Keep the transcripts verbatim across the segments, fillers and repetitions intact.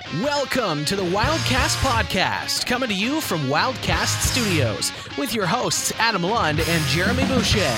Welcome to the Wildcast Podcast, coming to you from Wildcast Studios, with your hosts Adam Lund and Jeremy Boucher.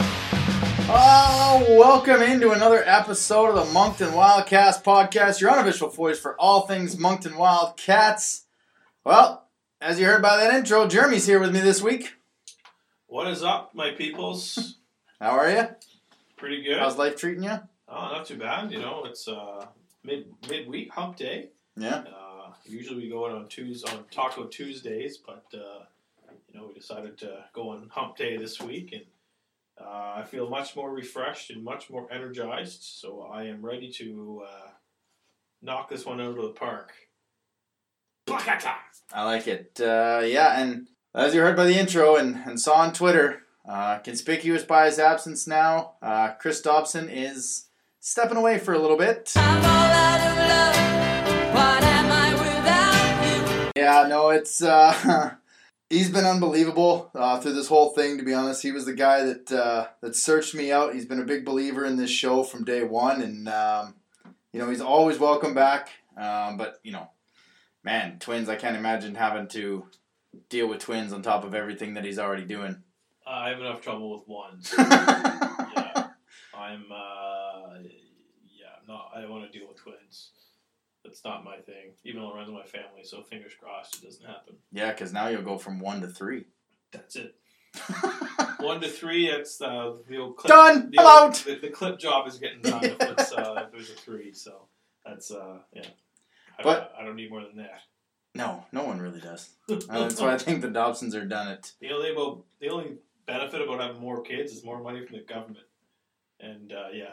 Oh, welcome into another episode of the Moncton Wildcast Podcast, your unofficial voice for all things Moncton Wildcats. Well, as you heard by that intro, Jeremy's here with me this week. What is up, my peoples? How are you? Pretty good. How's life treating you? Oh, not too bad. You know, it's uh, mid midweek hump day. Yeah. Uh, usually we go out on Tuesdays, on Taco Tuesdays, but uh, you know, we decided to go on hump day this week, and uh, I feel much more refreshed and much more energized. So I am ready to uh, knock this one out of the park. Placata! I like it. Uh, yeah, and as you heard by the intro and, and saw on Twitter, uh, conspicuous by his absence now, uh, Chris Dobson is stepping away for a little bit. I'm all out of love. What am I without you? Yeah, no, it's uh, he's been unbelievable uh, through this whole thing. To be honest, he was the guy that uh, that searched me out. He's been a big believer in this show from day one, and um, you know he's always welcome back. Um, but you know, man, twins! I can't imagine having to deal with twins on top of everything that he's already doing. Uh, I have enough trouble with ones. yeah, I'm. Uh, yeah, no, I don't want to deal with twins. That's not my thing. Even though it runs in my family, so fingers crossed it doesn't happen. Yeah, because now you'll go from one to three. That's it. One to three. That's uh, the old clip. Done. The I'm old, out. The, the clip job is getting done if it's uh, if there's a three. So that's uh, yeah. I, But- I don't need more than that. No, no one really does. Uh, that's why I think the Dobsons are done it. The only about the only benefit about having more kids is more money from the government, and uh, yeah.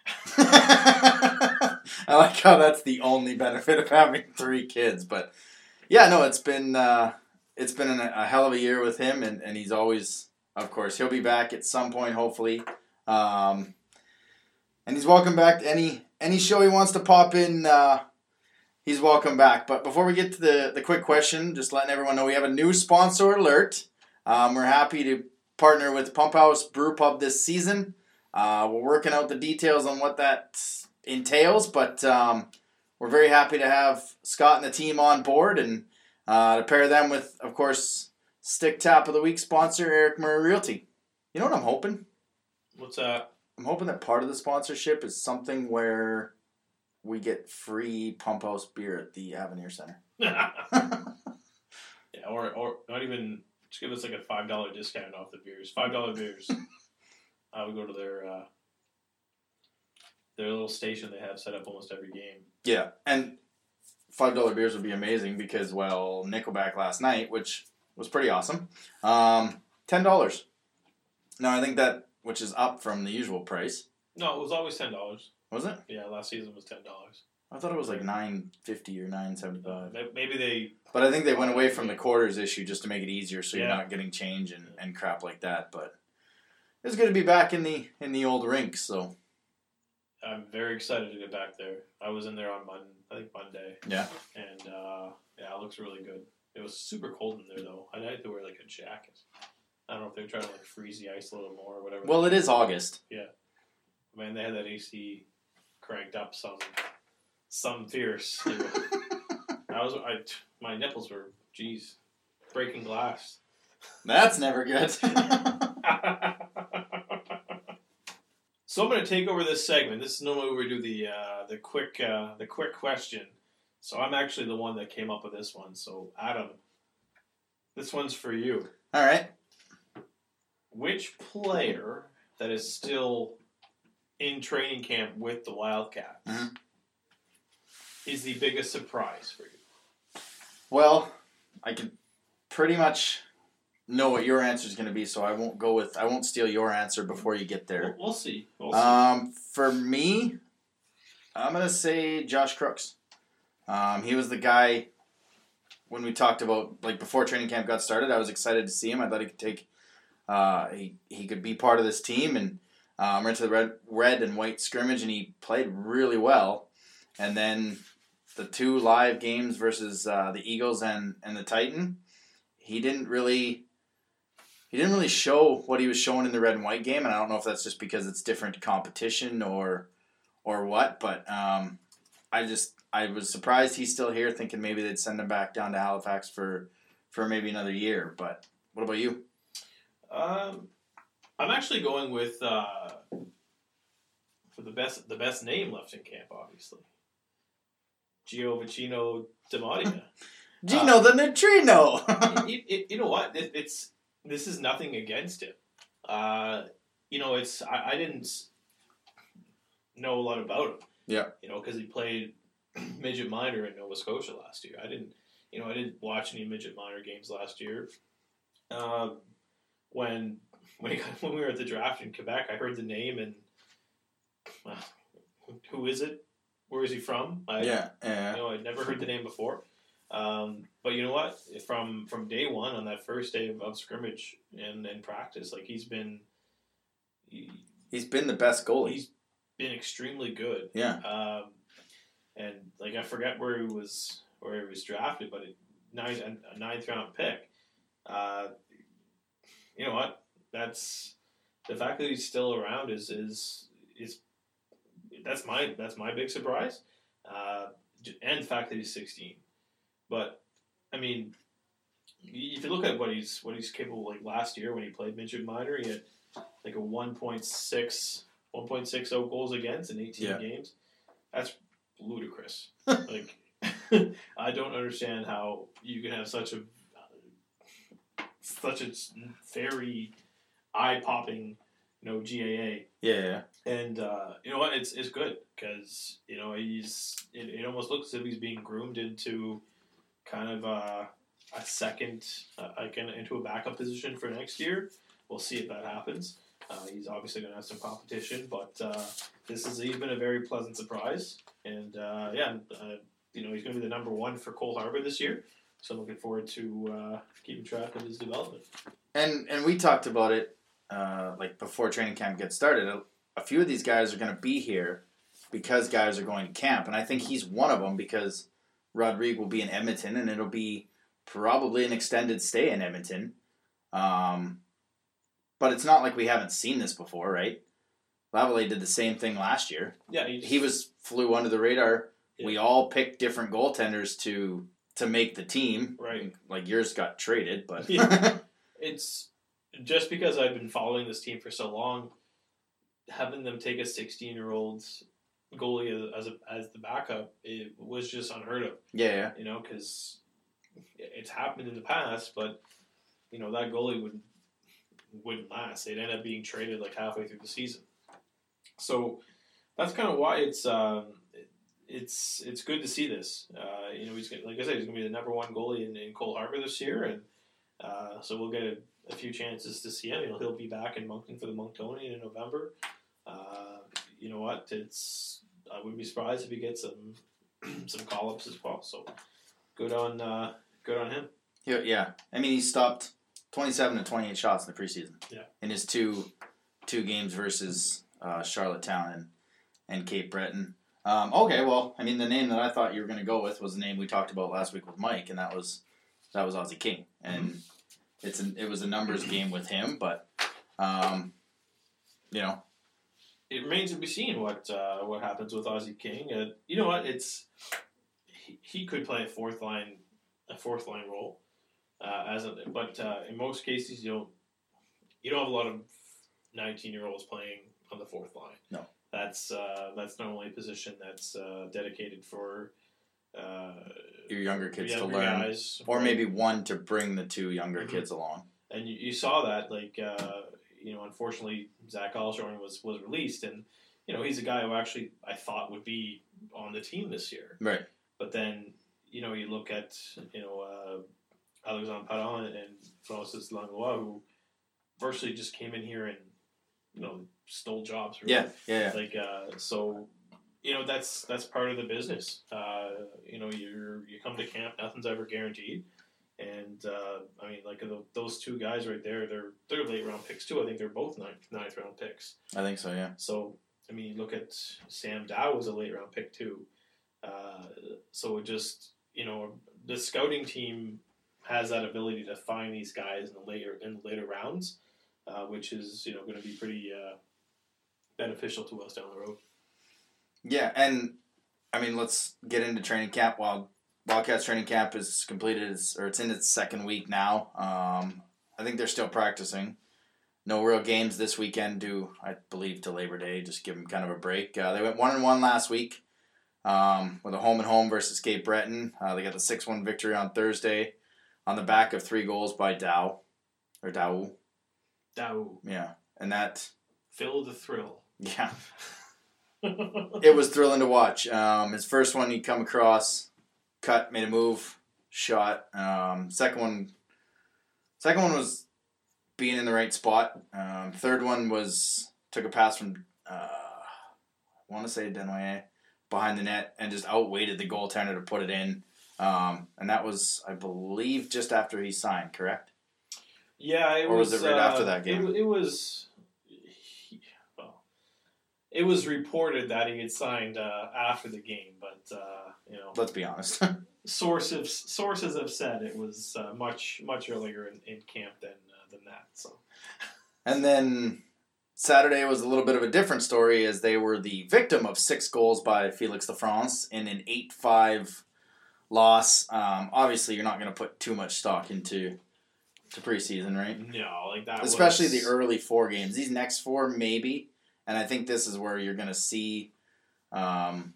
I like how that's the only benefit of having three kids, but yeah, no, it's been uh, it's been an, a hell of a year with him, and, and he's always, of course, he'll be back at some point, hopefully, um, and he's welcome back to any any show he wants to pop in. Uh, he's welcome back. But before we get to the the quick question, just letting everyone know we have a new sponsor alert. Um, we're happy to partner with Pump House Brew Pub this season. Uh, we're working out the details on what that entails, but um, we're very happy to have Scott and the team on board, and uh, to pair them with, of course, Stick Tap of the Week sponsor, Eric Murray Realty. You know what I'm hoping? What's that? I'm hoping that part of the sponsorship is something where we get free Pump House beer at the Avenir Center. yeah, or or not even. Just give us like a five dollar discount off the beers. Five dollar beers. I would go to their uh, their little station they have set up almost every game. Yeah, and five dollar beers would be amazing because, well, Nickelback last night, which was pretty awesome, um, ten dollars. Now, I think that, which is up from the usual price. No, it was always ten dollars. Was it? Yeah, last season was ten dollars. I thought it was like nine fifty or nine seventy five. Maybe they. But I think they went away from the quarters issue just to make it easier, so you're Yeah. not getting change and, and crap like that. But it's good to be back in the in the old rink. So I'm very excited to get back there. I was in there on Monday, I think Monday, yeah, and uh, yeah, it looks really good. It was super cold in there though. I had to wear like a jacket. I don't know if they're trying to like freeze the ice a little more or whatever. well, it is August. Man, they had that A C cranked up some, some fierce. I was, I, my nipples were, geez, breaking glass. That's never good. So I'm going to take over this segment. This is normally where we do the uh, the quick uh, the quick question. So I'm actually the one that came up with this one. So Adam, this one's for you. All right. Which player that is still in training camp with the Wildcats Mhm. is the biggest surprise for you? Well, I can pretty much know what your answer is going to be, so I won't go with I won't steal your answer before you get there. We'll, we'll see. We'll see. Um, for me, I'm gonna say Josh Crooks. Um, he was the guy when we talked about like before training camp got started. I was excited to see him. I thought he could take, uh, he he could be part of this team, and um, went to the red red and white scrimmage, and he played really well. And then the two live games versus uh, the Eagles and and the Titan, he didn't really. He didn't really show what he was showing in the red and white game, and I don't know if that's just because it's different competition or or what, but um, I just I was surprised he's still here, thinking maybe they'd send him back down to Halifax for for maybe another year. But what about you? Um, I'm actually going with uh, for the best the best name left in camp, obviously. Gio Vicino Demadia. Gino uh, the neutrino. you, you, you know what? It, it's this is nothing against him. Uh, you know, it's I, I didn't know a lot about him. Yeah. You know, because he played midget minor in Nova Scotia last year. I didn't, you know, I didn't watch any midget minor games last year. Um, when when he, when we were at the draft in Quebec, I heard the name and uh, who is it? Where is he from? I, yeah, yeah. You know, I'd never heard the name before. Um, but you know what? From from day one on that first day of, of scrimmage and, and practice, like he's been, he, he's been the best goalie. He's been extremely good. Yeah. Um, and like I forget where he was where he was drafted, but it, ninth a ninth round pick. Uh, you know what? That's the fact that he's still around is is is that's my that's my big surprise, uh, and the fact that he's sixteen. But I mean, if you look at what he's what he's capable like last year when he played midget minor, he had like a one point six one point six oh goals against in eighteen yeah. games. That's ludicrous. Like I don't understand how you can have such a such a very eye popping, you know, G A A. Yeah, yeah. And uh, you know what? It's it's good because you know he's it, it almost looks as if he's being groomed into kind of a, a second, uh, like in, into a backup position for next year. We'll see if that happens. Uh, he's obviously going to have some competition, but uh, this is he's been a very pleasant surprise. And uh, yeah, uh, you know he's going to be the number one for Cole Harbour this year. So I'm looking forward to uh, keeping track of his development. And and we talked about it uh, like before training camp gets started. A, a few of these guys are going to be here because guys are going to camp, and I think he's one of them because Rodrigue will be in Edmonton, and it'll be probably an extended stay in Edmonton. Um, but it's not like we haven't seen this before, right? Lavallee did the same thing last year. Yeah, he, just, He was flew under the radar. Yeah. We all picked different goaltenders to to make the team. Right. Like yours got traded, but Yeah. It's just because I've been following this team for so long, having them take a sixteen-year-old goalie as a, as the backup, it was just unheard of. yeah, yeah. You know, because it's happened in the past, but you know that goalie would wouldn't last. They'd end up being traded like halfway through the season. So that's kind of why it's um, it's it's good to see this. Uh, you know, he's gonna, like I said, he's going to be the number one goalie in, in Cole Harbour this year, and uh, so we'll get a, a few chances to see him. You know, he'll be back in Moncton for the Monktonian in November. Uh, you know what? It's I wouldn't be surprised if he gets some some call ups as well. So good on uh, good on him. Yeah, yeah. I mean, he stopped twenty-seven to twenty-eight shots in the preseason. Yeah. In his two two games versus uh, Charlottetown and, and Cape Breton. Um, okay, well, I mean, the name that I thought you were going to go with was the name we talked about last week with Mike, and that was that was Ozzie King. And mm-hmm. it's an, it was a numbers game with him, but um, you know, it remains to be seen what uh, what happens with Ozzie King. Uh, you know what? It's he, he could play a fourth line a fourth line role. Uh, as a, but uh, in most cases, you don't you don't have a lot of nineteen year olds playing on the fourth line. No, that's uh, that's normally a position that's uh, dedicated for uh, your younger kids younger to learn, guys, or right? Maybe one to bring the two younger Mm-hmm. kids along. And you, you saw that, like uh, you know, unfortunately, Zach Alshorn was was released, and you know he's a guy who actually I thought would be on the team this year, right? But then you know you look at you know. Uh, Alexandre Parent and Francis Langlois, who virtually just came in here and, you know, stole jobs. Really. Yeah, yeah, yeah. Like, uh, so, you know, that's that's part of the business. Uh, you know, you you come to camp, nothing's ever guaranteed. And, uh, I mean, like, the, those two guys right there, they're they're late round picks, too. I think they're both ninth, ninth round picks. I think so, yeah. So, I mean, you look at Sam Dow was a late round pick, too. Uh, so, it just, you know, the scouting team has that ability to find these guys in the later in the later rounds, uh, which is you know going to be pretty uh, beneficial to us down the road. Yeah, and I mean, let's get into training camp. While Wildcats training camp is completed, it's, or it's in its second week now. Um, I think they're still practicing. No real games this weekend due, I believe, to Labor Day. Just give them kind of a break. Uh, they went one and one last week um, with a home and home versus Cape Breton. Uh, they got the six one victory on Thursday on the back of three goals by Dow or Dow. Dow. Yeah, and that. Fill the thrill. Yeah. It was thrilling to watch. Um, his first one, he come across, cut, made a move, shot. Um, second one, second one was being in the right spot. Um, third one was took a pass from, uh, I want to say Denoyer, behind the net and just outweighted the goaltender to put it in. Um, and that was, I believe, just after he signed. Correct? Yeah, it or was, was. it right uh, after that game? It, it was. Well, it was reported that he had signed uh, after the game, but uh, you know, Let's be honest. sources sources have said it was uh, much much earlier in, in camp than uh, than that. So, and then Saturday was a little bit of a different story as they were the victim of six goals by Felix Lafrance in an eight five loss. Um, obviously, you're not going to put too much stock into to preseason, right? no, like that. Especially was, the early four games. These next four, maybe. And I think this is where you're going to see um,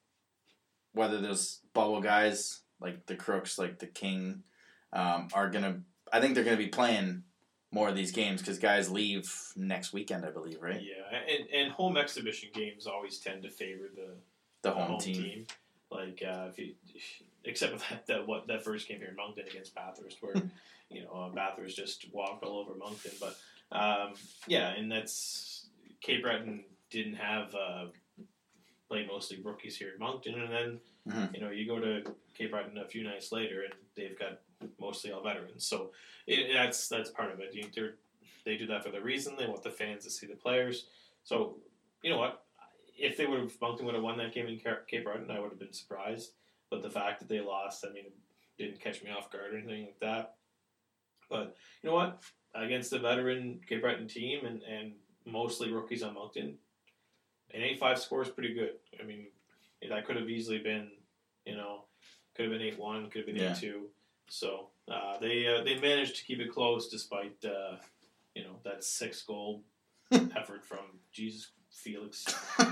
whether those bubble guys, like the Crooks, like the King, um, are going to... I think they're going to be playing more of these games because guys leave next weekend, I believe, right? Yeah, and, and home exhibition games always tend to favor the, The the home, home team. team. Like, uh, if you, except for that, that what that first game here in Moncton against Bathurst, where you know uh, Bathurst just walked all over Moncton. But um, yeah, and that's Cape Breton didn't have uh, played mostly rookies here in Moncton, and then Mhm. you know you go to Cape Breton a few nights later, and they've got mostly all veterans. So it, that's that's part of it. You, they're- they do that for the reason they want the fans to see the players. So you know what. If they would have, Moncton would have won that game in Cape Breton, I would have been surprised. But the fact that they lost, I mean, it didn't catch me off guard or anything like that. But you know what? Against the veteran Cape Breton team and, and mostly rookies on Moncton, an eight five score is pretty good. I mean, that could have easily been, you know, could have been eight one, could have been Yeah. eight two. So uh, they uh, they managed to keep it close despite, uh, you know, that six goal effort from Jesus Felix.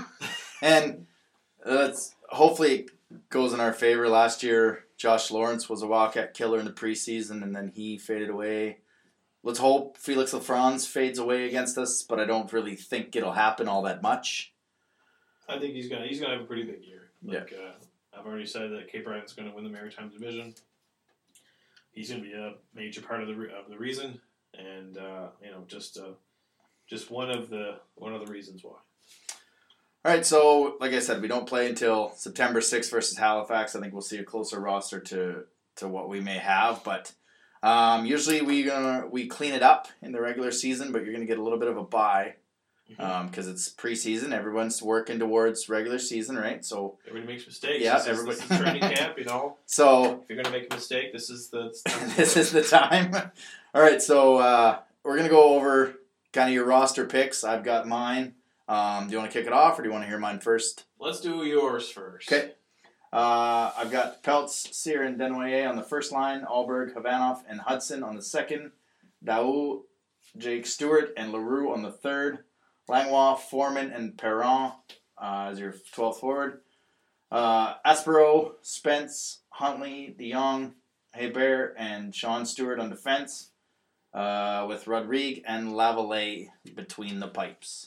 And that's hopefully it goes in our favor. Last year, Josh Lawrence was a Wildcat killer in the preseason, and then he faded away. Let's hope Felix Lafrance fades away against us, but I don't really think it'll happen all that much. I think he's gonna he's gonna have a pretty big year. Like uh, I've already said that Cape Breton's gonna win the Maritime Division. He's gonna be a major part of the re- of the reason, and uh, you know just uh, just one of the one of the reasons why. All right, so like I said, we don't play until September sixth versus Halifax. I think we'll see a closer roster to, to what we may have, but um, usually we gonna we clean it up in the regular season, but you're going to get a little bit of a bye because um, it's preseason. Everyone's working towards regular season, right? So Everybody makes mistakes. Yeah, this is, everybody- this is training camp. You know, so if you're gonna make a mistake, this is the this is the time. All right, so uh, we're going to go over kind of your roster picks. I've got mine. Um, do you want to kick it off, or do you want to hear mine first? Let's do yours first. Okay. Uh, I've got Peltz, Sear, and Denoyer on the first line, Alberg, Havanoff, and Hudson on the second, Daou, Jake Stewart, and LaRue on the third, Langlois, Foreman, and Perron uh, as your twelfth forward, uh, Aspero, Spence, Huntley, DeYoung, Hebert, and Sean Stewart on defense, uh, with Rodrigue and Lavallee between the pipes.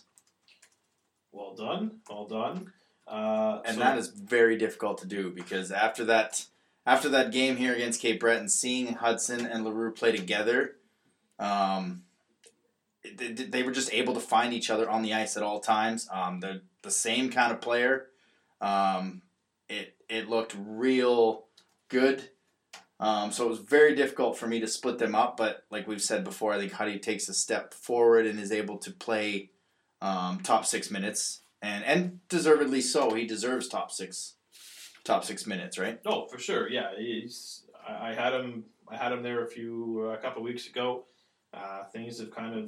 Well done. Well done. Uh, And so- that is very difficult to do because after that after that game here against Cape Breton, seeing Hudson and LaRue play together, um, they, they were just able to find each other on the ice at all times. Um, they're the same kind of player. Um, it it looked real good. Um, so it was very difficult for me to split them up. But like we've said before, I think Huddy takes a step forward and is able to play um, top six minutes. And and deservedly so. He deserves top six, top six minutes, right? No, for sure. Yeah, he's. I, I had him. I had him there a few, a couple weeks ago. Uh, things have kind of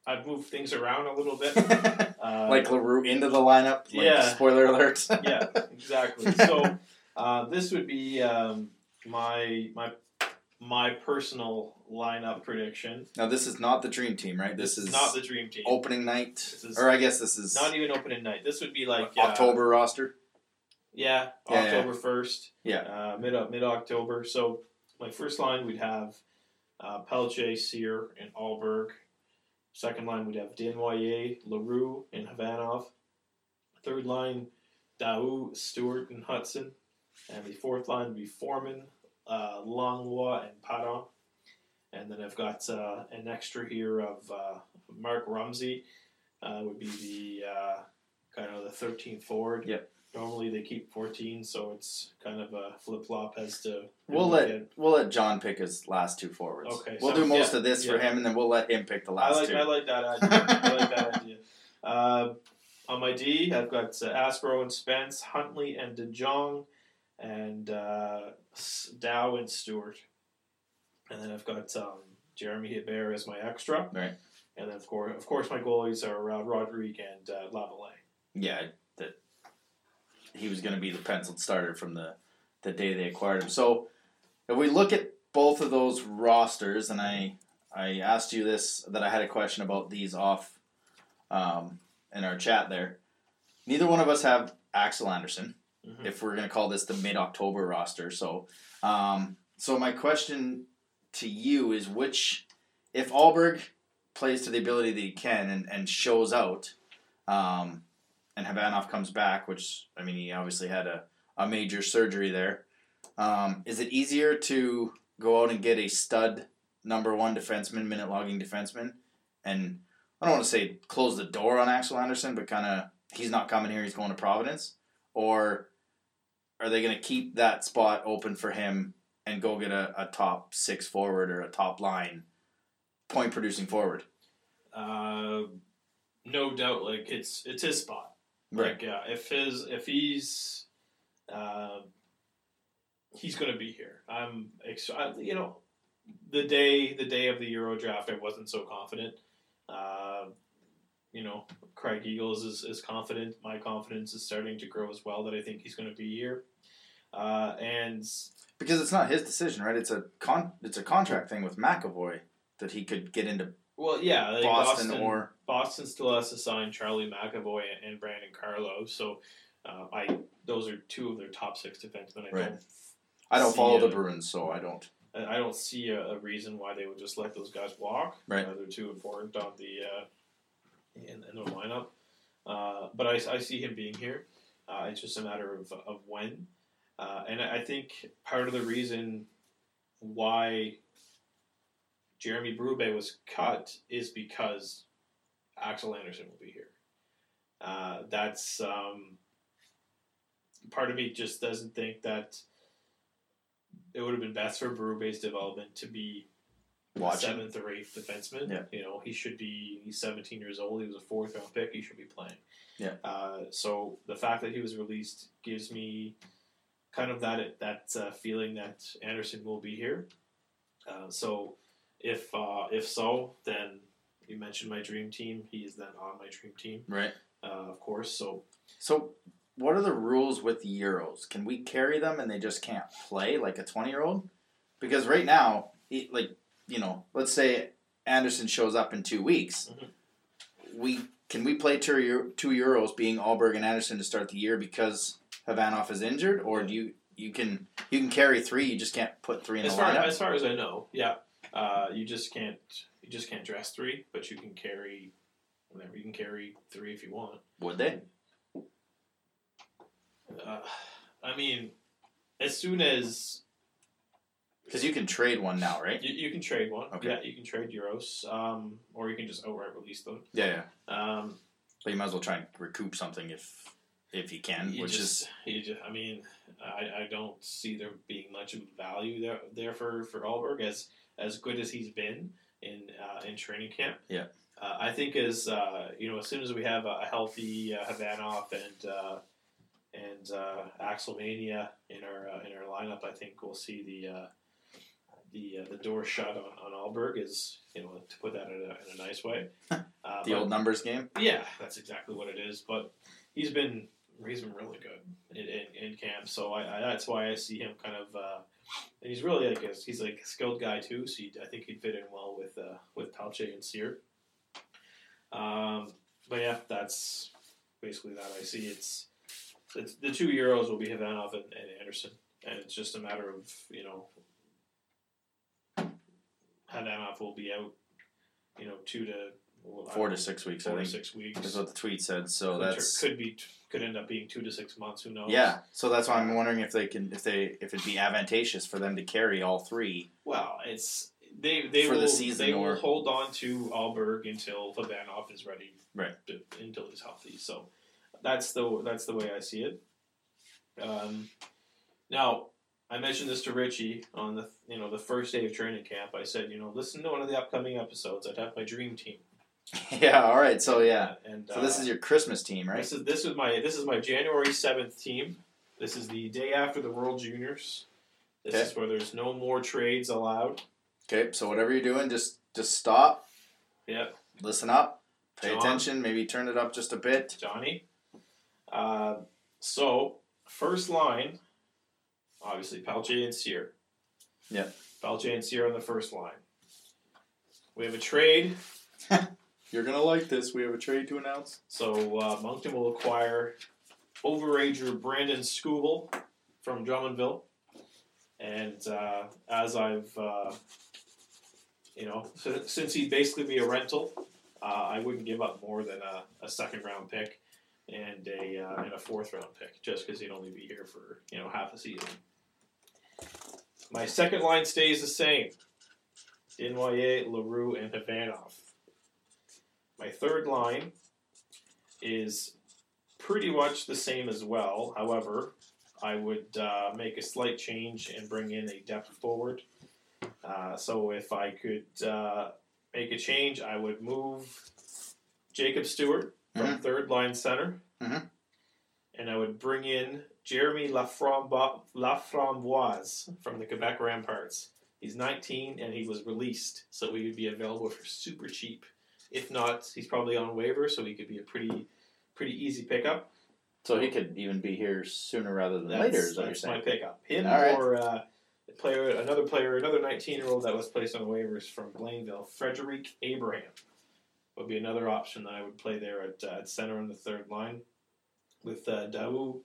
I've moved things around a little bit. Uh, like LaRue into the lineup. Like, yeah. Spoiler alert. yeah, exactly. So uh, this would be um, my my my personal lineup prediction. Now this is not the dream team, right? This, This is is not the dream team. opening night, This is or I guess this is Not even opening night. This would be like uh, October roster. Yeah, Yeah, October first. Yeah. Uh, mid mid October. So my first line we'd have uh, Pelche, Sear, and Alberg. Second line we'd have Desnoyers, LaRue, and Havanov. Third line, Daou, Stewart, and Hudson. And the fourth line would be Foreman, uh, Langlois, and Padon. And then I've got uh, an extra here of uh, Mark Rumsey. Uh, would be the uh, kind of the thirteenth forward. Yep. Normally they keep fourteen, so it's kind of a flip flop as to. who We'll we let get. we'll let John pick his last two forwards. Okay, We'll so- do most yeah, of this for yeah. him, and then we'll let him pick the I last like two. I like that idea. I like that idea. Uh, on my D, I've got uh, Aspro and Spence, Huntley and DeJong, and uh, S- Dow and Stewart. And then I've got um, Jeremy Hebert as my extra. Right. And then of course, of course, my goalies are uh, Rodrigue and uh, Lavallee. Yeah, that he was going to be the penciled starter from the, the day they acquired him. So if we look at both of those rosters, and I I asked you this, that I had a question about these off um, in our chat there. Neither one of us have Axel Anderson, Mhm. if we're going to call this the mid-October roster. So, um, so my question to you is which, if Alberg plays to the ability that he can and, and shows out, um, and Havanov comes back, which, I mean, he obviously had a, a major surgery there. Um, is it easier to go out and get a stud number one defenseman, minute logging defenseman, and I don't want to say close the door on Axel Anderson, but kind of he's not coming here, he's going to Providence? Or are they going to keep that spot open for him and go get a, a top six forward or a top line point producing forward? Uh, no doubt, like it's it's his spot. Right. Like, yeah, if his if he's, uh, he's going to be here. I'm, ex- I, you know, the day the day of the Euro draft, I wasn't so confident. Uh, you know, Craig Eagles is, is confident. My confidence is starting to grow as well that I think he's going to be here. Uh, and Because it's not his decision, right? It's a con it's a contract thing with McAvoy that he could get into well, yeah, like Boston, Boston or Boston still has to sign Charlie McAvoy and Brandon Carlo. So, uh, I those are two of their top six defensemen. I Right. don't I don't see follow the a- Bruins, so I don't. I I don't see a, a reason why they would just let those guys walk. Right. Uh, they're too important on the uh, in, in the lineup. Uh, but I, I see him being here. Uh, it's just a matter of of when. Uh, and I I think part of the reason why Jeremy Brube was cut is because Axel Anderson will be here. Uh, that's um, part of me just doesn't think that it would have been best for Berube's development to be Watching. seventh or eighth defenseman. Yeah. You know, he should be, he's seventeen years old. He was a fourth round pick. He should be playing. Yeah. Uh, so the fact that he was released gives me kind of that that uh, feeling that Anderson will be here. Uh, so if uh, if so, then you mentioned my dream team. He is then on my dream team, Right. uh, of course. So So, what are the rules with the Euros? Can we carry them and they just can't play like a twenty-year-old? Because right now, he, like, you know, let's say Anderson shows up in two weeks. Mhm. We Can we play two, Euro- two Euros being Alberg and Anderson to start the year because Havanov is injured? Or do you, you can you can carry three, you just can't put three in as the far lineup? as far as I know, yeah, uh, you just can't you just can't dress three, but you can carry whatever. You can carry three if you want. Would they? Uh, I mean, as soon as Because you can trade one now, right? you, you can trade one, Okay. yeah, you can trade euros, um, or you can just outright release them. Yeah, yeah. Um, But you might as well try and recoup something if if you can, you which just, is you just, I mean, I, I don't see there being much of value there there for for Alberg as as good as he's been in uh, in training camp. Yeah. Uh, I think as uh, you know, as soon as we have a healthy uh, Havanov and uh, and uh, Axel Mania in our uh, in our lineup, I think we'll see the uh, the uh, the door shut on, on Alberg is, you know, to put that in a, in a nice way. Uh, The but- old numbers game. Yeah, that's exactly what it is. But he's been he's been really good in, in, in camp, so I, I that's why I see him kind of. Uh, and he's really like a, he's like a skilled guy too, so he, I think he'd fit in well with uh, with Palche and Sear. Um, but yeah, that's basically that. I see it's, it's the two Euros will be Havanov and, and Anderson, and it's just a matter of, you know, Havanov will be out, you know, two to well, Four to six weeks, four I to think. six weeks. Is what the tweet said. So Could- that's could be could end up being two to six months. Who knows? yeah. So that's why I'm wondering if they can, if they, if it'd be advantageous for them to carry all three. Well, it's they they For the will season they or- will hold on to Alberg until Havanov is ready. Right. To, until he's healthy. So that's the that's the way I see it. Um, now I mentioned this to Richie on the you know the first day of training camp. I said, you know, listen to one of the upcoming episodes. I'd have my dream team. Yeah. All right. So yeah. And So this uh, is your Christmas team, right? This is this is my this is my January seventh team. This is the day after the World Juniors. This Okay. is where there's no more trades allowed. Okay. So whatever you're doing, just just stop, Yeah, listen up, pay John. attention, maybe turn it up just a bit. Johnny. Uh, so first line, obviously Palche and Sear. Yeah. Palche and Sear on the first line. We have a trade. You're gonna like this. We have a trade to announce. So uh, Moncton will acquire overager Brandon Scooble from Drummondville, and uh, as I've, uh, you know, so, since he'd basically be a rental, uh, I wouldn't give up more than a, a second round pick and a uh, and a fourth round pick just because he'd only be here for you know half a season. My second line stays the same: Desnoyers, LaRue, and Havanov. My third line is pretty much the same as well. However, I would uh, make a slight change and bring in a depth forward. Uh, so if I could uh, make a change, I would move Jacob Stewart from Mhm. third line center. Mhm. And I would bring in Jeremy Laframbo- Laframboise from the Quebec Ramparts. He's nineteen and he was released, so he would be available for super cheap. If not, he's probably on waiver, so he could be a pretty pretty easy pickup. So he could even be here sooner rather than That's, later. Is what you're that's my saying? pickup. Him All right. or uh, a player, another player, another nineteen-year-old that was placed on waivers from Blainville, Frederick Abraham, would be another option that I would play there at, uh, at center on the third line with uh, Daou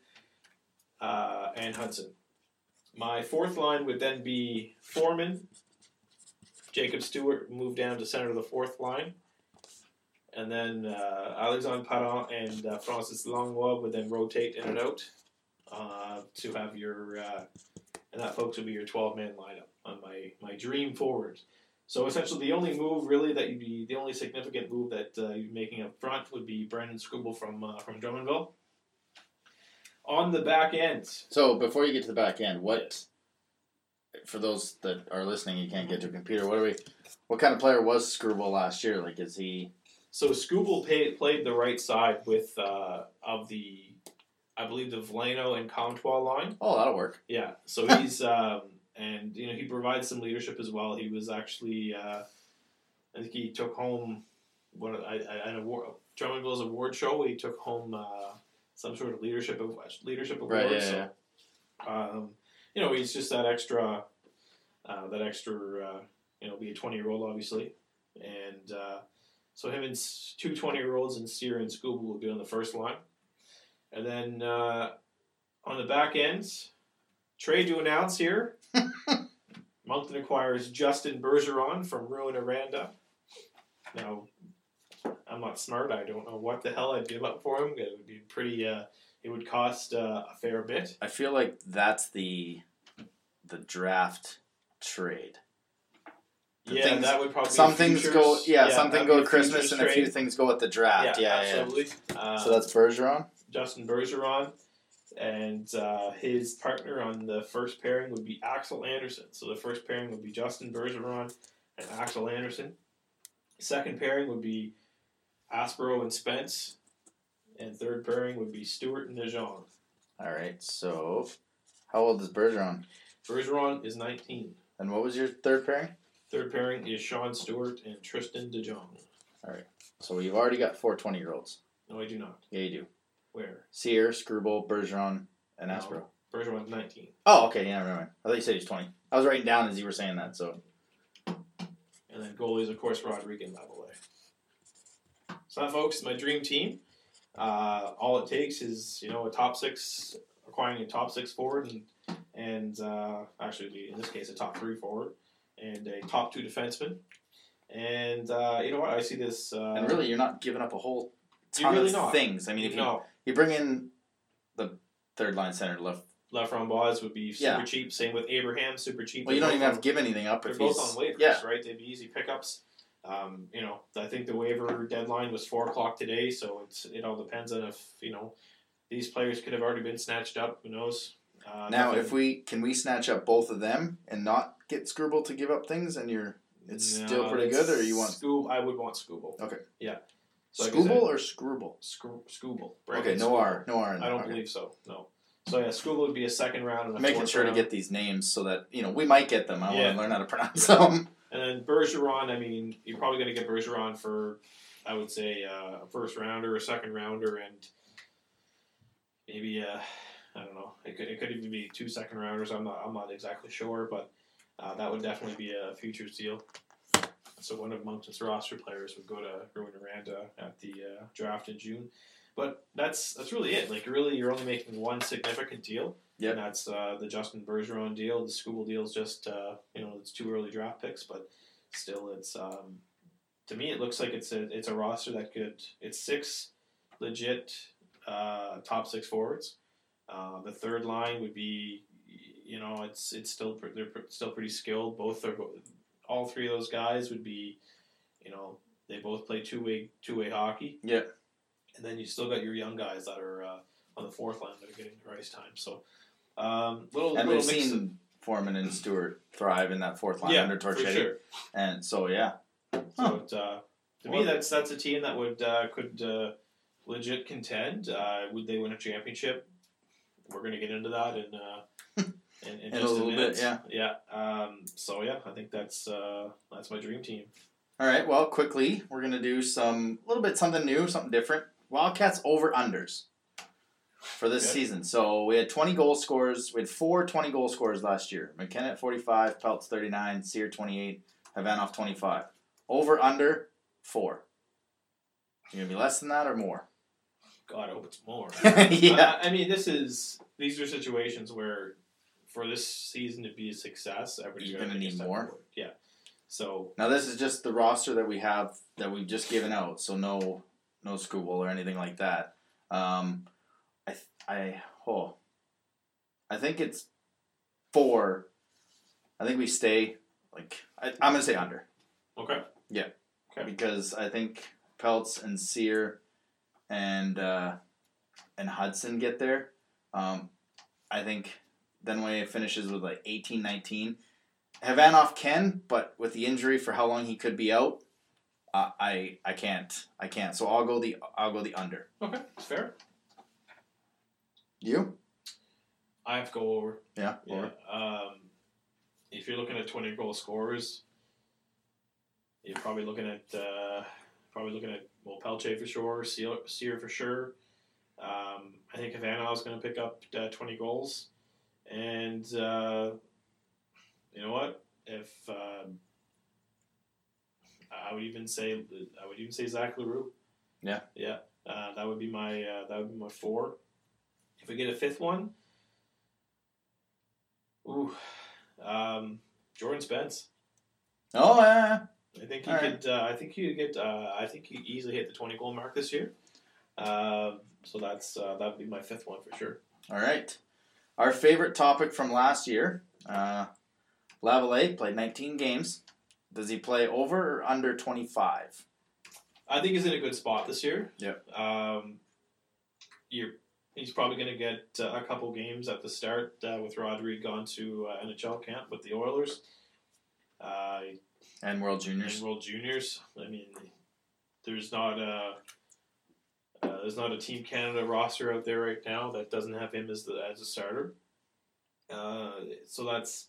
uh, and Hudson. My fourth line would then be Foreman. Jacob Stewart moved down to center of the fourth line. And then uh, Alexandre Parent and uh, Francis Langlois would then rotate in and out uh, to have your, uh, and that folks would be your twelve-man lineup on my, my dream forward. So essentially the only move really that you'd be, the only significant move that uh, you'd be making up front would be Brandon Scooble from uh, from Drummondville. On the back end, So before you get to the back end, what for those that are listening, you can't get to a computer. What are we? What kind of player was Screwball last year? Like, is he? so Scooble pay, played the right side with uh, of the, I believe the Vlano and Comtois line. Oh, that'll work. Yeah, so he's um, and you know he provides some leadership as well. He was actually, uh, I think he took home what I, I, an award, Drummondville's award show. He took home uh, some sort of leadership of leadership award. Right, yeah, so, Um, you know, he's just that extra, uh, that extra, uh, you know, be a twenty-year-old, obviously. And uh, so him and s- two twenty-year-olds and Sear and Scooble will be on the first line. And then uh, on the back ends, trade to announce here. Moncton acquires Justin Bergeron from Ruin Aranda. Now, I'm not smart. I don't know what the hell I'd give up for him. It would be pretty, uh, it would cost uh, a fair bit. I feel like that's the the draft trade. The Yeah, things- that would probably Some be things futures. go, yeah, some that'd things go be at Christmas, futures and a few trade. things go at the draft. Yeah, yeah. yeah. absolutely. Uh, So that's Bergeron. Justin Bergeron, and uh, his partner on the first pairing would be Axel Anderson. So the first pairing would be Justin Bergeron and Axel Anderson. Second pairing would be Aspero and Spence, and third pairing would be Stewart and Dejean. All right. So, how old is Bergeron? Bergeron is nineteen. And what was your third pairing? Third pairing is Sean Stewart and Tristan DeJong. So you've already got four twenty-year-olds. No, I do not. Yeah, you do. Where? Sear, Screwball, Bergeron, and No. Aspro. Bergeron's nineteen. Oh, okay, yeah, never mind. I thought you said he's twenty. I was writing down as you were saying that, so. And then goalies, of course, Rodriguez and Lavallee. So that, folks, is my dream team. Uh, all it takes is, you know, a top six, acquiring a top six forward, and, and uh, actually, in this case, a top three forward, and a top two defenseman. And uh, you know what? I see this. Uh, And really, you're not giving up a whole You're ton really of not. things. I mean, if you, no, you bring in the third line center left, Laframboise would be super Yeah. cheap. Same with Abraham, super cheap. well, you They're don't both even on- have to give anything up They're if both he's on waivers, yeah. right? They'd be easy pickups. Um, you know, I think the waiver deadline was four o'clock today, so it's it all depends on if you know these players could have already been snatched up. Who knows? Uh, Now, nothing- if we can we snatch up both of them and not get Screwball to give up things, and you're it's No, still pretty it's good, or you want Scoob? I would want Scooble. Okay. Yeah. So like I Screwball said, or Screwball? Scroo- Scooble. Okay, Brandon no Scooble. R, no R. In I there. don't Okay. believe so. No. So yeah, Scooble would be a second round and a I'm making fourth sure round. to get these names so that you know we might get them. I Yeah. want to learn how to pronounce them. And then Bergeron, I mean, you're probably going to get Bergeron for, I would say, uh, a first rounder, a second rounder, and maybe uh, I don't know. It could it could even be two second rounders. I'm not I'm not exactly sure, but uh, that would definitely be a futures deal. So one of Moncton's roster players would go to Ruin Aranda at the uh, draft in June. But that's that's really it. Like really, you're only making one significant deal. Yep. And that's uh, the Justin Bergeron deal. The Scooble deal is just uh, you know it's two early draft picks, but still, it's um, to me it looks like it's a it's a roster that could it's six legit uh, top six forwards. Uh, the third line would be you know it's it's still pre- they're pre- still pretty skilled. Both are all three of those guys would be you know they both play two way two way hockey. Yeah. And then you still got your young guys that are uh, on the fourth line that are getting their ice time. So, um, little And little we've mix seen Foreman and Stewart thrive in that fourth line yeah, under for Torchetti, sure. and so yeah. So Huh. it, uh, to Well- me, that's that's a team that would uh, could uh, legit contend. Uh, would they win a championship? We're going to get into that in uh, in, in, In a just little minute. bit, yeah. yeah. Um, so yeah, I think that's uh, that's my dream team. All right. Well, quickly, we're gonna do some a little bit something new, something different. Wildcats over unders for this Okay. season. So we had twenty goal scorers. We had four twenty goal scorers last year. McKenna at forty-five, Peltz thirty-nine, Sear twenty-eight, Havanoff twenty-five. Over under four. You gonna be less than that or more? God, I hope it's more. Yeah. I, I mean, this is these are situations where for this season to be a success, everybody's You're gonna gonna take a need step more? forward. Yeah. So Now this is just the roster that we have that we've just given out. So no, no Screwball or anything like that. Um, I th- I oh, I think it's four. I think we stay like I, I'm gonna say under okay. Okay. because I think Peltz and Sear and uh, and Hudson get there. Um, I think Dunaway finishes with like eighteen nineteen. Havanoff can, but with the injury for how long he could be out, uh, I I can't I can't. So I'll go the I'll go the under. Okay. Fair. You? I have to go over. Yeah. Yeah. Over. Um, if you're looking at twenty goal scorers, you're probably looking at uh, probably looking at well Pelche for sure, Sear, Sear for sure. Um, I think Havanoff's going to pick up uh, twenty goals, and uh, you know what? If uh, I would even say I would even say Zach Leroux. Yeah. Yeah. Uh, that would be my uh, that would be my four. If we get a fifth one, ooh, um, Jordan Spence. Oh yeah. I think he All could. Uh, I think he could get. Uh, I think he easily hit the twenty goal mark this year. Um, so that's uh, that would be my fifth one for sure. All right. Our favorite topic from last year. Uh, Lavallee played nineteen games. Does he play over or under twenty-five? I think he's in a good spot this year. Yep. Um, you're. He's probably going to get uh, a couple games at the start uh, with Rodrigue gone to uh, N H L camp with the Oilers. Uh, And World Juniors. and World Juniors. I mean, there's not a uh, there's not a Team Canada roster out there right now that doesn't have him as the as a starter. Uh, so that's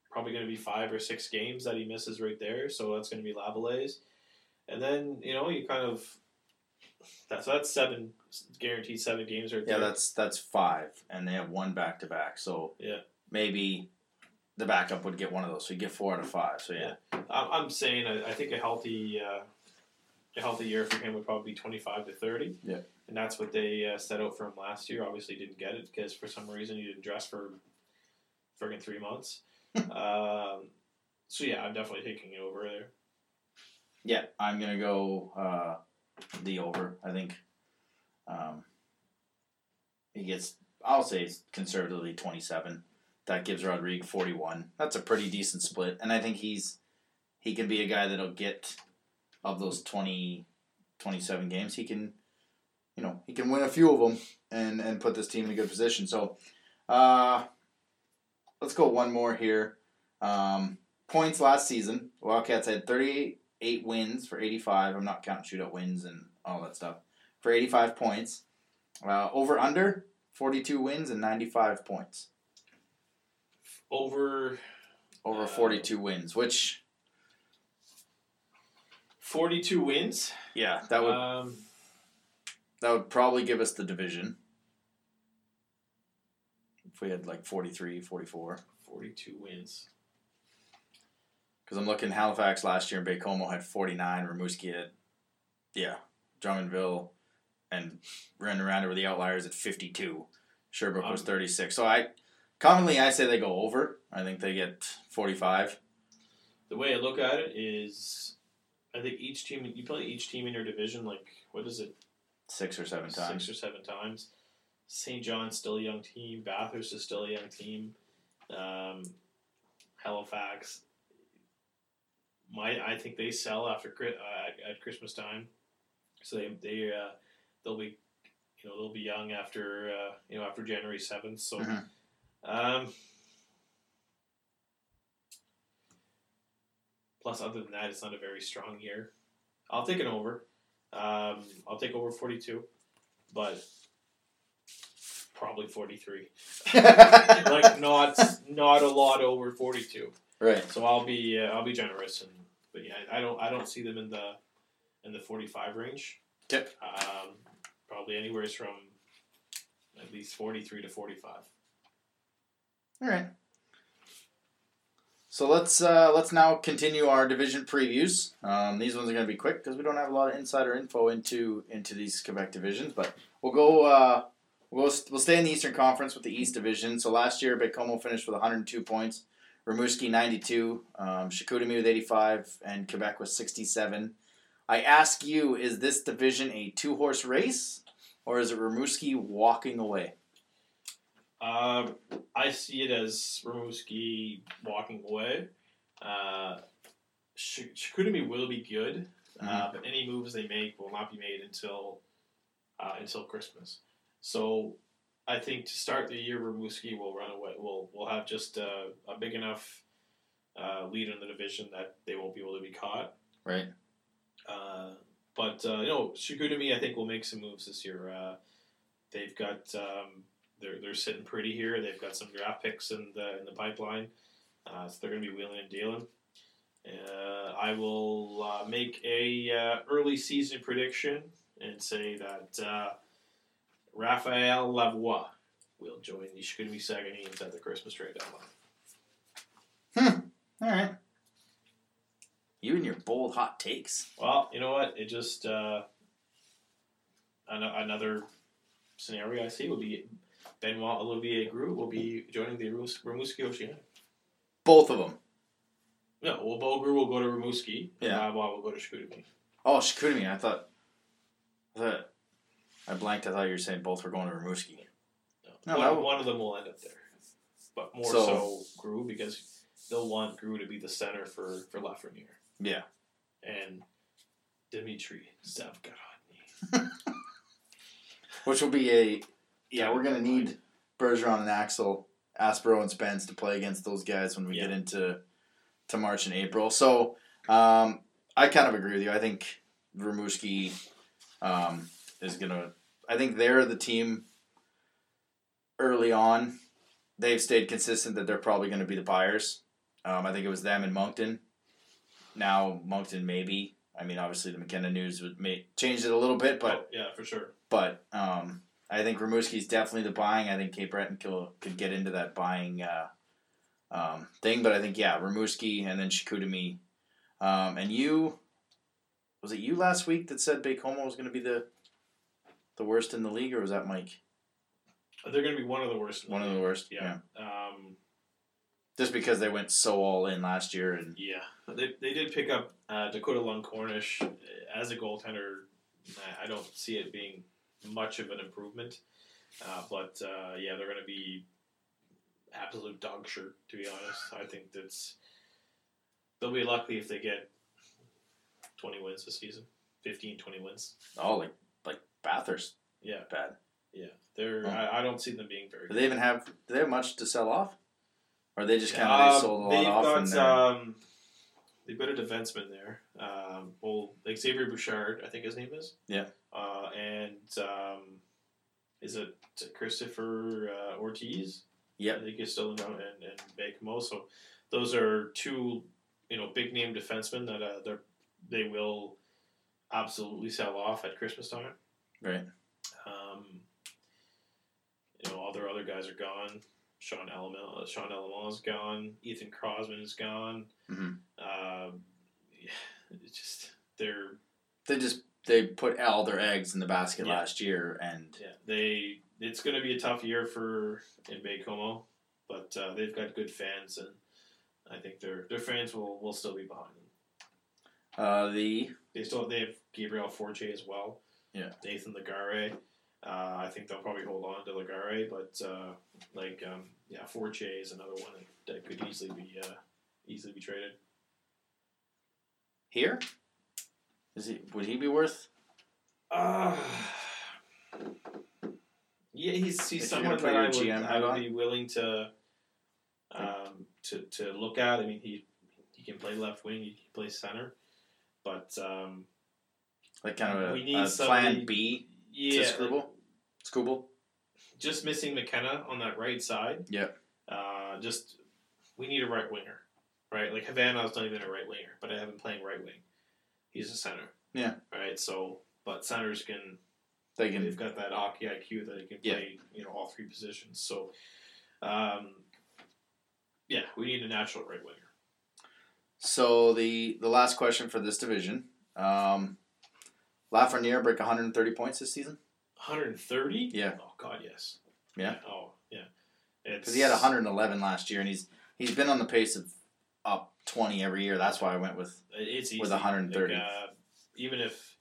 probably going to be five or six games that he misses right there. So that's going to be Lavallee's. And then, you know, you kind of, that's, that's seven, guaranteed seven games right Yeah, there. that's that's five, and they have one back-to-back. So Yeah. maybe the backup would get one of those. So you get four out of five. So, yeah. I'm I'm saying I, I think a healthy uh, a healthy year for him would probably be twenty-five to thirty. Yeah. And that's what they uh, set out for him last year. Obviously didn't get it because for some reason he didn't dress for friggin' three months. um, so yeah, I'm definitely taking it over there. Yeah, I'm going to go uh, the over. I think um, he gets, I'll say it's conservatively twenty-seven. That gives Rodrigue forty-one. That's a pretty decent split. And I think he's he can be a guy that'll get, of those twenty, twenty-seven games, he can, you know, he can win a few of them and, and put this team in a good position. So, uh, let's go one more here. Um, points last season. Wildcats had thirty-eight wins for eighty-five. I'm not counting shootout wins and all that stuff. For eighty-five points. Uh, over under, forty-two wins and ninety-five points. Over Over Uh, forty-two wins, which, forty-two wins. yeah, that would Um, that would probably give us the division. If we had like forty-three, forty-four. forty-two wins. Because I'm looking, Halifax last year and Baie-Comeau had forty-nine. Rimouski had, yeah, Drummondville and Rouyn-Noranda were the outliers at fifty-two. Sherbrooke was Um, thirty-six. So I, commonly I say they go over. I think they get forty-five. The way I look at it is, I think each team, you play each team in your division, like, what is it? Six or seven times. Six or seven times. Saint John's still a young team. Bathurst is still a young team. Um, Halifax, my I think they sell after Chri- uh, at Christmas time, so they they uh, they'll be you know they'll be young after uh, you know after January seventh. So, Mhm. um, plus other than that, it's not a very strong year. I'll take an over. Um, I'll take over forty-two, but probably forty-three. Like not not a lot over forty-two. Right. So I'll be uh, I'll be generous, and but yeah, I don't I don't see them in the in the forty-five range. Yep. Um, probably anywhere from at least forty-three to forty-five. All right. So let's uh, let's now continue our division previews. Um, these ones are going to be quick because we don't have a lot of insider info into into these Quebec divisions, but we'll go. Uh, we'll we'll stay in the Eastern Conference with the East Division. So last year, Baie-Comeau finished with one hundred two points, Rimouski ninety-two, um, Chicoutimi with eighty-five, and Quebec with sixty-seven. I ask you, is this division a two horse race, or is it Rimouski walking away? Um, I see it as Rimouski walking away. Uh, Sh- Chicoutimi will be good, uh, but any moves they make will not be made until uh, until Christmas. So I think to start the year, Rimouski will run away. Will will have just uh, a big enough uh, lead in the division that they won't be able to be caught. Right. Uh, but uh, you know, Chicoutimi, I think, will make some moves this year. Uh, they've got. Um, They're they're sitting pretty here. They've got some draft picks in the in the pipeline, uh, so they're going to be wheeling and dealing. Uh, I will uh, make a uh, early season prediction and say that uh, Raphael Lavoie will join the Chicoutimi Saguenayens at the Christmas trade deadline. Hmm. All right. You and your bold hot takes. Well, you know what? It just uh, an- another scenario I see would be Benoit Olivier Groux will be joining the Rimous- Rimouski Oceanic. Both of them. No, well, Boger will go to Rimouski, and Yeah. Lavoie will go to Chicoutimi. Oh, Chicoutimi. I thought. I thought. I blanked. I thought you were saying both were going to Rimouski. No, one, that w- one of them will end up there, but more So- so, Groux, because they'll want Groux to be the center for for Lafreniere Yeah. and Dimitri Zavgarodny. Which will be a. Yeah, we're going to need Bergeron and Axel, Aspero and Spence to play against those guys when we Yeah. get into to March and April. So, um, I kind of agree with you. I think Rimouski um, is going to. I think they're the team early on. They've stayed consistent that they're probably going to be the buyers. Um, I think it was them and Moncton. Now Moncton maybe. I mean, obviously the McKenna news would may changed it a little bit, but Oh, yeah, for sure. but um, I think Rimouski's definitely the buying. I think Cape Breton could, could get into that buying uh, um, thing, but I think yeah, Rimouski and then Chicoutimi. Um, and you, was it you last week that said Baie-Comeau was going to be the the worst in the league, or was that Mike? They're going to be one of the worst. in One of the league. worst. Yeah. Um, Just because they went so all in last year, and yeah. They they did pick up uh, Dakota Lund Cornish as a goaltender. I don't see it being much of an improvement, uh, but uh, yeah, they're going to be absolute dog shirt. To be honest, I think that's they'll be lucky if they get twenty wins this season, fifteen, twenty wins. oh, like like Bathurst, Yeah, bad. yeah. They're Oh. I, I don't see them being very. Do they even have? Do they have much to sell off? Or they just kind of Uh, they sold a lot they've off got and then- um, they've got a defenseman there. Um, old like Xavier Bouchard, I think his name is. Yeah. Uh, and um, is it Christopher uh, Ortiz? Yep. I think he's still in and and Baie-Comeau. So those are two you know big name defensemen that uh, they they will absolutely sell off at Christmas time. Right. Um, you know all their other guys are gone. Sean Element, Sean Element's gone. Ethan Crosman is gone. Mhm. Um, yeah, it's just they're They just they put all their eggs in the basket Yeah. last year, and yeah they. It's going to be a tough year for in Baie-Comeau, but uh, they've got good fans, and I think their their fans will, will still be behind them. uh, the They still they have Gabriel Fortier as well. Yeah. Nathan Legare. Uh, I think they'll probably hold on to Legare, but uh, like um, yeah, Fortier is another one that, that could easily be uh, easily be traded. here is he? Would he be worth? Uh, yeah, he's he's If you're gonna someone put that your I would, G M I hat would on? be willing to um, to to look at. I mean, he he can play left wing, he can play center, but um, Like kind of We a, need a somebody- plan B yeah, to Scribble? Scribble? just missing McKenna on that right side. Yeah. Uh, just we need a right winger, right? Like Havana's not even a right winger, but I have him playing right wing. He's a center. Yeah. Right. So, but centers can They can. they've got that hockey I Q that they can Yeah. play, you know, all three positions. So, um, yeah, we need a natural right winger. So the the last question for this division, um, Lafreniere break one hundred thirty points this season one hundred thirty? Yeah. Oh God, yes. Yeah? Oh yeah. It's because he had one hundred eleven last year, and he's he's been on the pace of up twenty every year. That's why I went with It's easy. with one hundred thirty. Like, uh, even if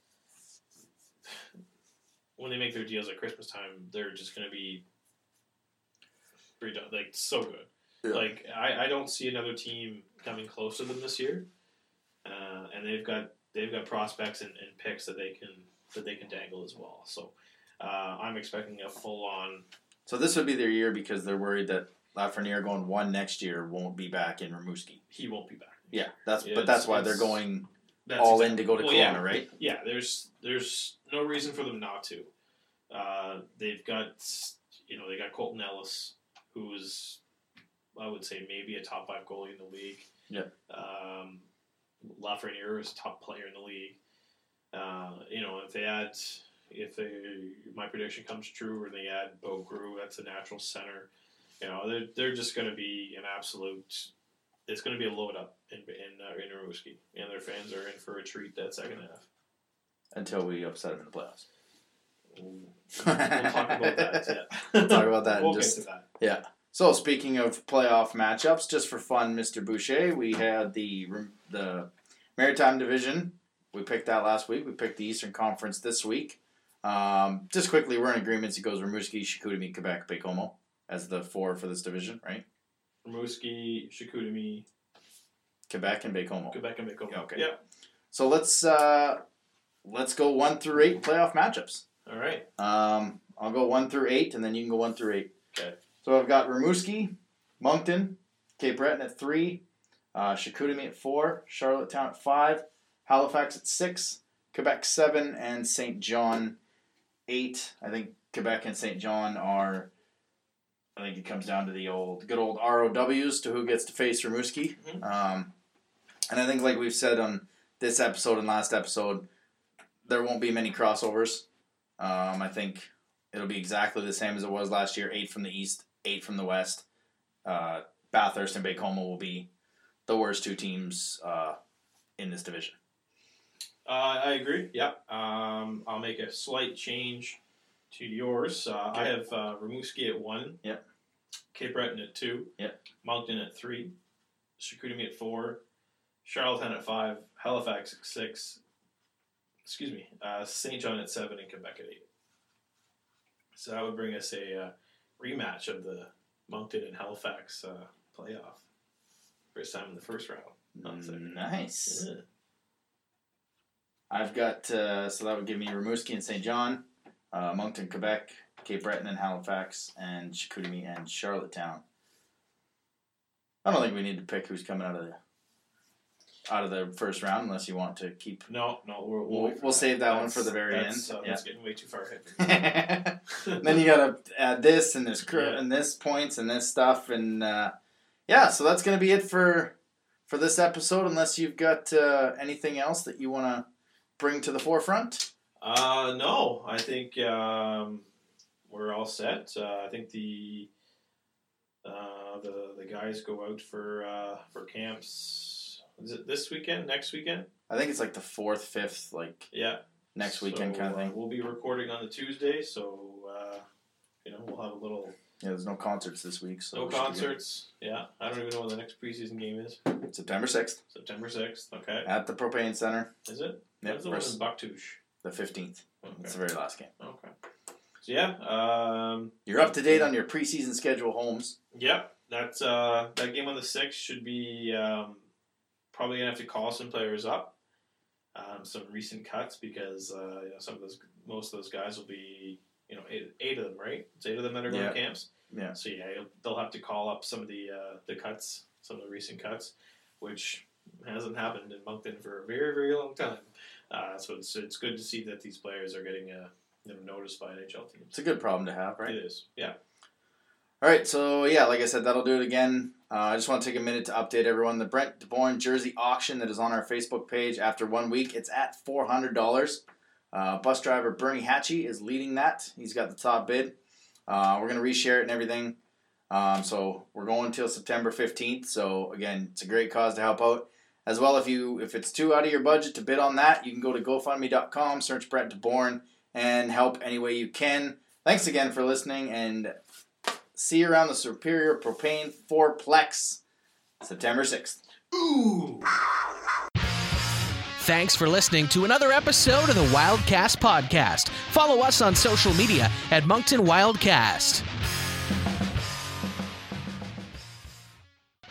when they make their deals at Christmas time, they're just going to be pretty done- like so good. Yeah. Like I, I don't see another team coming close to them this year, uh, and they've got they've got prospects and, and picks that they can that they can dangle as well. So uh, I'm expecting a full on. So this would be their year because they're worried that Lafreniere going one next year won't be back in Rimouski. He won't be back. Yeah, that's Yeah, but that's it's- why they're it's- going That's all exact- in to go to well, Kelowna, yeah. right? Yeah, there's there's no reason for them not to. Uh, they've got you know they got Colton Ellis, who's I would say maybe a top five goalie in the league. Yeah. Um, Lafreniere is a top player in the league. Uh, you know if they add if they my prediction comes true and they add Bo Grew, that's a natural center. You know they're they're just going to be an absolute. It's going to be a load up in in uh, in Rimouski, and their fans are in for a treat that second half. Until we upset them in the playoffs. We'll talk about that. Yeah. We'll talk about that in We'll just- get to that. Yeah. So speaking of playoff matchups, just for fun, Mister Boucher, we had the the Maritime Division. We picked that last week. We picked the Eastern Conference this week. Um, just quickly, we're in agreement. It goes Rimouski, Chicoutimi, Quebec, Baie-Comeau as the four for this division, right? Rimouski, Chicoutimi, Quebec and Baie-Comeau. Quebec, and Baie-Comeau. Okay. Yeah. So let's uh, let's go one through eight playoff matchups. All right. Um, I'll go one through eight, and then you can go one through eight. Okay. So I've got Rimouski, Moncton, Cape Breton at three, uh, Chicoutimi at four, Charlottetown at five, Halifax at six, Quebec seven, and Saint John eight. I think Quebec and Saint John are I think it comes down to the old, good old R O Ws to who gets to face Rimouski. Mhm. Um, and I think, like we've said on this episode and last episode, there won't be many crossovers. Um, I think it'll be exactly the same as it was last year. Eight from the east, eight from the west. Uh, Bathurst and Baie-Comeau will be the worst two teams uh, in this division. Uh, I agree. Yep. Um, I'll make a slight change to yours. Uh, I Okay. have uh, Rimouski at one. Yep. Cape Breton at two. Yep. Moncton at three. Chicoutimi at four. Charlottetown at five. Halifax at six. Excuse me. Uh, Saint John at seven and Quebec at eight. So that would bring us a uh, rematch of the Moncton and Halifax uh, playoff. First time in the first round. Not second. Nice. Yeah. I've got, uh, so that would give me Rimouski and Saint John, uh, Moncton, Quebec, Cape Breton and Halifax, and Chicoutimi and Charlottetown. I don't think we need to pick who's coming out of the out of the first round unless you want to keep. No, no, we'll We'll- wait for we'll save that one That's- for the very that's, end. Uh, Yeah. That's getting way too far ahead. Then you gotta add this and this cr- Yeah. and this points and this stuff and uh, yeah. So that's gonna be it for for this episode. Unless you've got uh, anything else that you want to bring to the forefront. Uh, no, I think um, we're all set. Uh, I think the uh, the the guys go out for uh, for camps. Is it this weekend? Next weekend? I think it's like the fourth, fifth, like Yeah. next weekend So, kind of uh, thing. we'll be recording on the Tuesday, so uh, you know we'll have a little Yeah, there's no concerts this week, so no we should be concerts. Yeah, I don't even know when the next preseason game is. good. September sixth September sixth. Okay, at the Propane Center. is it? Yep, When's the one in first, Bucktouche? the fifteenth. Okay. It's the very last game. Okay. So yeah, um, You're up to date on your preseason schedule, Holmes. Yep, that's uh, that game on the sixth should be um, probably gonna have to call some players up, um, some recent cuts because uh, you know some of those most of those guys will be you know eight, eight of them, right? It's eight of them that are going Yeah. to camps. Yeah. So yeah, you'll, they'll have to call up some of the uh, the cuts, some of the recent cuts, which hasn't happened in Moncton for a very very long time. Uh, so it's it's good to see that these players are getting uh, you know, noticed by N H L teams. It's a good problem to have, right? It is, yeah. All right, so yeah, like I said, that'll do it again. Uh, I just want to take a minute to update everyone. The Brent DeBourne jersey auction that is on our Facebook page after one week, it's at four hundred dollars. Uh, bus driver Bernie Hatchie is leading that. He's got the top bid. Uh, we're going to reshare it and everything. Um, so we're going until September fifteenth. So again, it's a great cause to help out. As well, if you if it's too out of your budget to bid on that, you can go to GoFundMe dot com, search Brent DeBourne, and help any way you can. Thanks again for listening, and see you around the Superior Propane four-plex September sixth. Ooh. Thanks for listening to another episode of the Wildcast Podcast. Follow us on social media at Moncton Wildcast.